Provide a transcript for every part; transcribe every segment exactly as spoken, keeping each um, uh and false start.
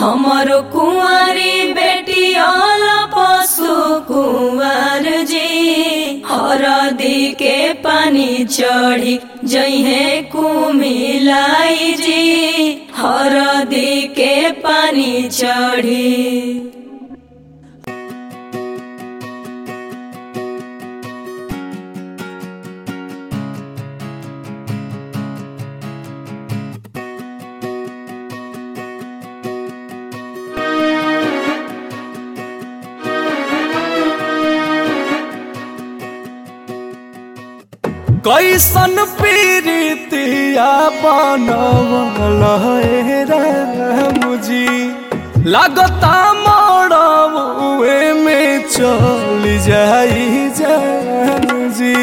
हमारो कुंवारी बेटी आला पशु कुंवर जी हरदी के पानी चढ़ी जइहे कुमिलाई जी हरदी के पानी चढ़ी। कैसन पीरितिया बनवल मुझी लगता मड़वे में चल जाई जान जी।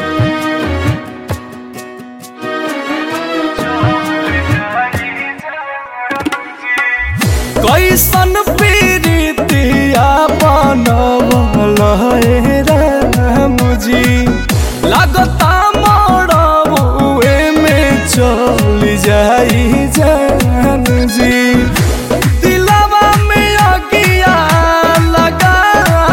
कैसन पीरितिया बनवल मुझी लगता चल जाई जान जी। दिलवा में अगिया लगावे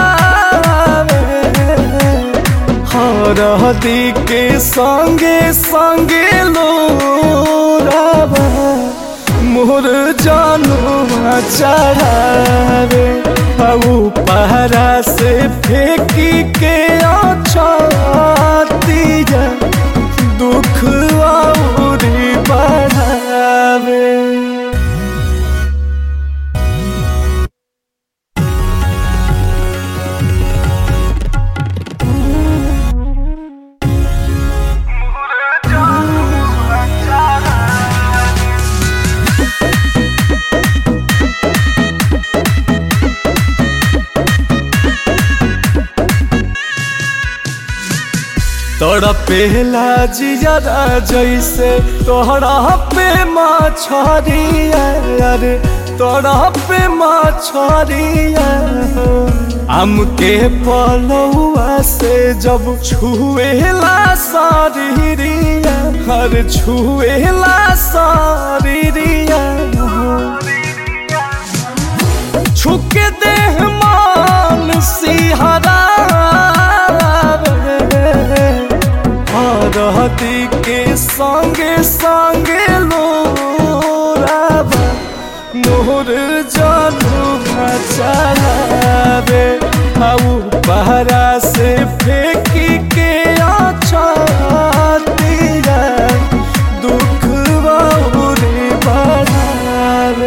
हरदी के संगे संगे लोरावा मोर जानुआ चढ़ावे पहरा से फेंकी के अछतिया दुख औरी बढ़ावे। तड़पेला जियरा जैसे तोहरा पे मछरिया रे तोहरा पे मछरिया आम के पलौआ से जब छुएला शरीरिया हर छुएला शरीरिया छुके देह मान सिहरा हरदी के संगे संगे लोरावा मोर जानुआ चढ़ावे पहरा से फेंकी के अछतिया दुख औरी बढ़ावे।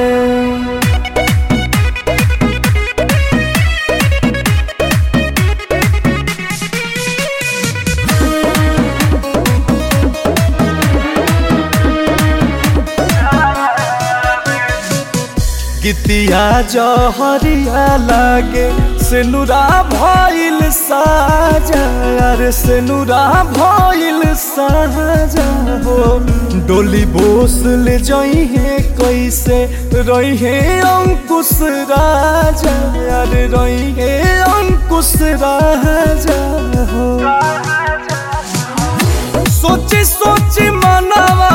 गीतिया जहरिया लागे सेनुरा भइल साजा रे सेनुरा भइल साजा हो डोली बोस ले जइहे कैसे रहिहे अंकुश राजा रे रहिहे अंकुश राजा हो। सोची सोची मनवा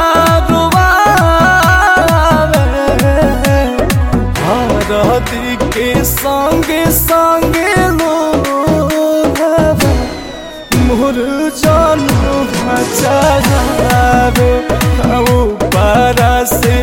हरदी के संगे संगे लोरावा मोर जानुआ चढ़ावे पहरा से